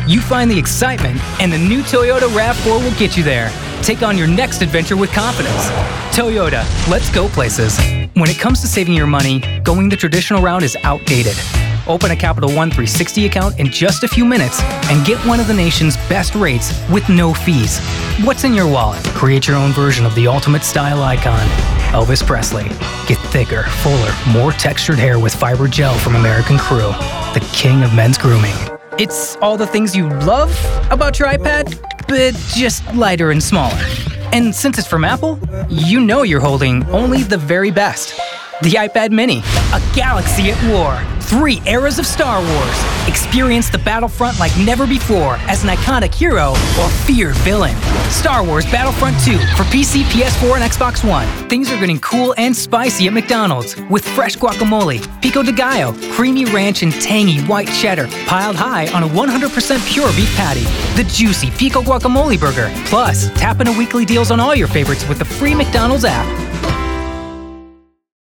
You find the excitement, and the new Toyota RAV4 will get you there. Take on your next adventure with confidence. Toyota, let's go places. When it comes to saving your money, going the traditional route is outdated. Open a Capital One 360 account in just a few minutes and get one of the nation's best rates with no fees. What's in your wallet? Create your own version of the ultimate style icon, Elvis Presley. Get thicker, fuller, more textured hair with fiber gel from American Crew, the king of men's grooming. It's all the things you love about your iPad, but just lighter and smaller. And since it's from Apple, you know you're holding only the very best. The iPad Mini, a galaxy at war. 3 eras of Star Wars. Experience the battlefront like never before as an iconic hero or feared villain. Star Wars Battlefront 2 for PC, PS4, and Xbox One. Things are getting cool and spicy at McDonald's with fresh guacamole, pico de gallo, creamy ranch, and tangy white cheddar piled high on a 100% pure beef patty. The juicy pico guacamole burger. Plus, tap into weekly deals on all your favorites with the free McDonald's app.